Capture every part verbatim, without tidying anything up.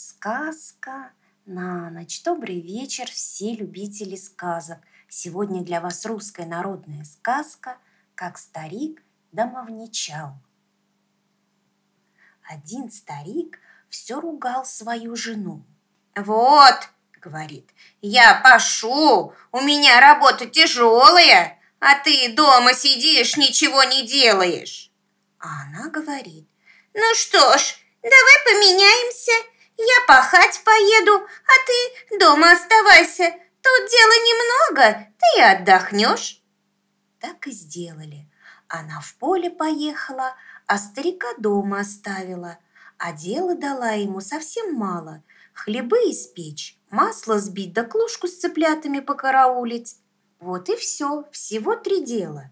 Сказка на ночь. Добрый вечер, все любители сказок. Сегодня для вас русская народная сказка «Как старик домовничал». Один старик все ругал свою жену. «Вот, — говорит, — я пашу, у меня работа тяжелая, а ты дома сидишь, ничего не делаешь». А она говорит: «Ну что ж, давай поменяемся. Я пахать поеду, а ты дома оставайся. Тут дела немного, ты и отдохнешь». Так и сделали. Она в поле поехала, а старика дома оставила. А дела дала ему совсем мало. Хлебы испечь, масло сбить, да клушку с цыплятами покараулить. Вот и все, всего три дела.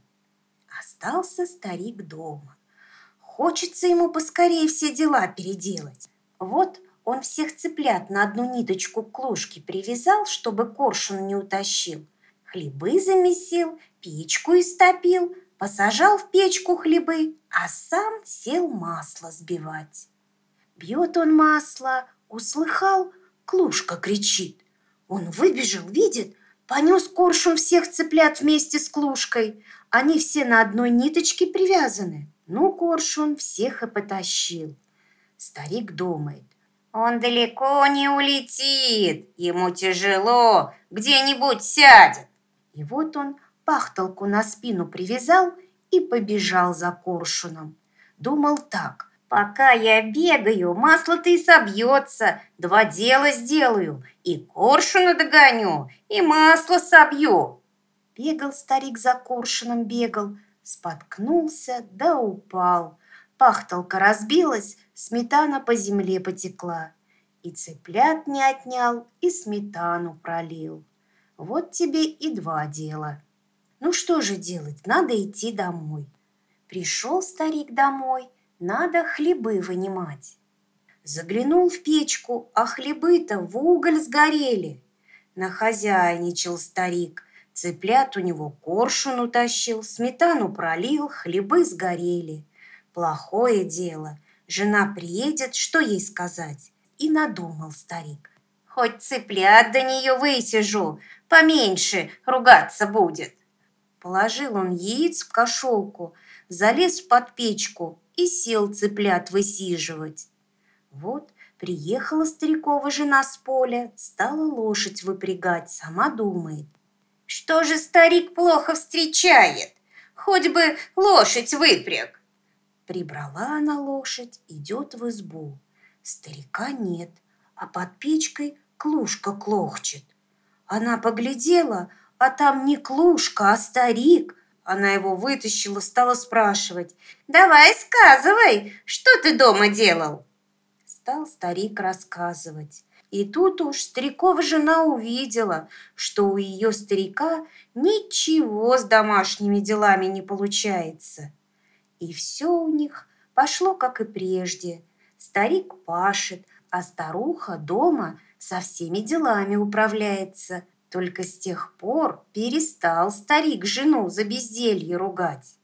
Остался старик дома. Хочется ему поскорее все дела переделать. Вот он всех цыплят на одну ниточку к клушке привязал, чтобы коршун не утащил. Хлебы замесил, печку истопил, посажал в печку хлебы, а сам сел масло сбивать. Бьет он масло, услыхал, клушка кричит. Он выбежал, видит, понес коршун всех цыплят вместе с клушкой. Они все на одной ниточке привязаны. Ну, коршун всех и потащил. Старик думает: он далеко не улетит, ему тяжело, где-нибудь сядет. И вот он пахталку на спину привязал и побежал за коршуном. Думал так: пока я бегаю, масло-то и собьется, два дела сделаю, и коршуна догоню, и масло собью. Бегал старик за коршуном, бегал, споткнулся да упал. Пахталка разбилась, сметана по земле потекла. И цыплят не отнял, и сметану пролил. Вот тебе и два дела. Ну что же делать, надо идти домой. Пришел старик домой, надо хлебы вынимать. Заглянул в печку, а хлебы-то в уголь сгорели. Нахозяйничал старик, цыплят у него коршун утащил, сметану пролил, хлебы сгорели. Плохое дело, жена приедет, что ей сказать? И надумал старик: хоть цыплят до нее высижу, поменьше ругаться будет. Положил он яиц в кошелку, залез под печку и сел цыплят высиживать. Вот приехала старикова жена с поля, стала лошадь выпрягать, сама думает: что же старик плохо встречает, хоть бы лошадь выпряг. Прибрала она лошадь, идет в избу. Старика нет, а под печкой клушка клохчет. Она поглядела, а там не клушка, а старик. Она его вытащила, стала спрашивать: «Давай сказывай, что ты дома делал?» Стал старик рассказывать. И тут уж старикова жена увидела, что у ее старика ничего с домашними делами не получается. И все у них пошло, как и прежде. Старик пашет, а старуха дома со всеми делами управляется. Только с тех пор перестал старик жену за безделье ругать.